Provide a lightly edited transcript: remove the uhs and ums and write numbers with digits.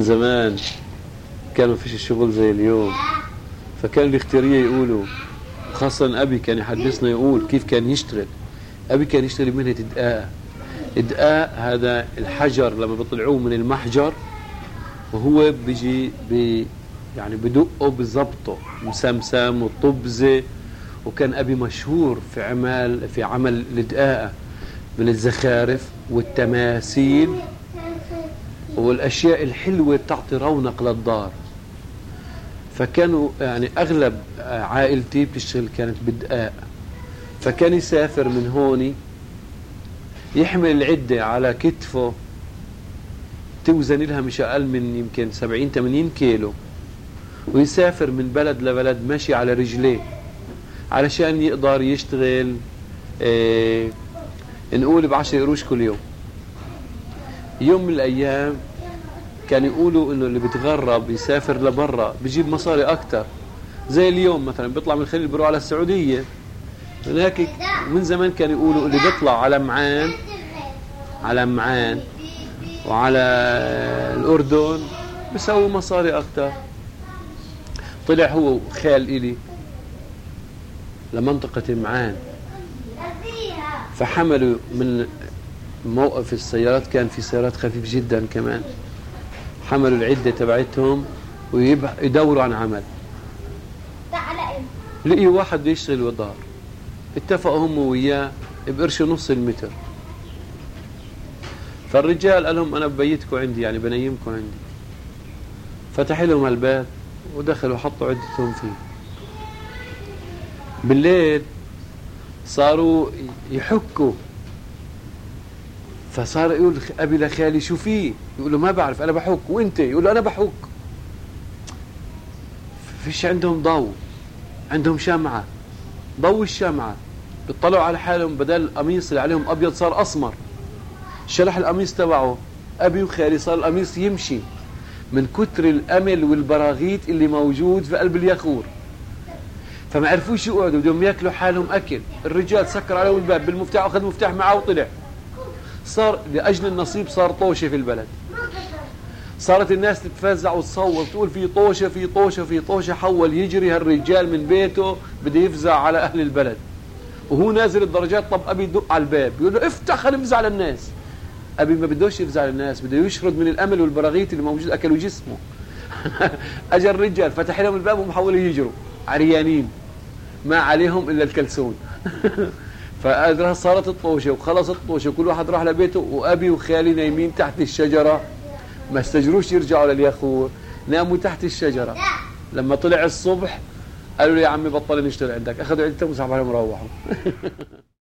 كان زمان كانوا فيش الشغل زي اليوم، فكان الاختيارية يقولوا، خاصة أبي كان يحدثنا يقول كيف كان يشتغل. أبي كان يشتغل مهنة إدقاء. إدقاء هذا الحجر لما بيطلعوه من المحجر وهو بيجي يعني بدقه بظبطه مسمسم وطبزة. وكان أبي مشهور في عمل الإدقاء من الزخارف والتماثيل والأشياء الحلوة تعطي رونق للدار. فكانوا يعني أغلب عائلتي بتشتغل كانت بدقاء. فكان يسافر من هوني يحمل العدة على كتفه توزن لها مش أقل من يمكن 70-80 كيلو، ويسافر من بلد لبلد ماشي على رجليه علشان يقدر يشتغل نقول ب10 قروش كل يوم. يوم من الأيام كان يقولوا إنه اللي بيتغرب يسافر لبرا بيجيب مصاري أكتر، زي اليوم مثلا بيطلع من الخليل بيروح على السعودية. هناك من زمان كان يقولوا اللي بيطلع على معان وعلى الأردن بيسوي مصاري أكتر. طلع هو خال إلي لمنطقة معان، فحملوا من موقف السيارات، كان في سيارات خفيف جدا كمان، حملوا العدة تبعتهم ويدوروا عن عمل. لقيوا واحد بيشتغل ودار، اتفقوا هم وياه بقرشوا نص المتر. فالرجال قال لهم أنا ببيتكم عندي، يعني بنيمكم عندي. فتح لهم الباب ودخلوا حطوا عدتهم فيه. بالليل صاروا يحكوا، فصار يقول أبي لخالي شو فيه؟ يقول له ما بعرف أنا بحك. وأنت؟ يقول له أنا بحك. فيش عندهم ضوء، عندهم شمعة، ضوء الشمعة بيطلعوا على حالهم بدل القميص اللي عليهم أبيض صار أسمر. شلح القميص تبعه أبي وخالي، صار القميص يمشي من كتر الأمل والبراغيث اللي موجود في قلب اليخور. فما عرفوش يقعدوا، بدهم ياكلوا حالهم أكل. الرجال سكر عليهم الباب بالمفتاح وأخذ مفتاح معه وطلع. صار لأجل النصيب صار طوشة في البلد. صارت الناس تتفزع وتصور تقول في طوشة في طوشة في طوشة. حول يجري هالرجال من بيته بده يفزع على أهل البلد، وهو نازل الدرجات. طب أبي يدق على الباب يقول له افتح خلينا نفزع للناس. أبي ما بدوش يفزع للناس، بده يشرد من الأمل والبراغيث اللي موجود أكلوا جسمه. أجى الرجال فتح لهم الباب ومحاولوا يجروا عريانين ما عليهم إلا الكلسون. فأدرها صارت الطوشة وخلصت الطوشة، كل واحد راح لبيته، وأبي وخالي نايمين تحت الشجرة. ما استجروش يرجعوا لليخور، ناموا تحت الشجرة. لما طلع الصبح قالوا لي يا عمي بطل نشتغل عندك، أخذوا عدتهم وسحبوا عليهم وروحوا.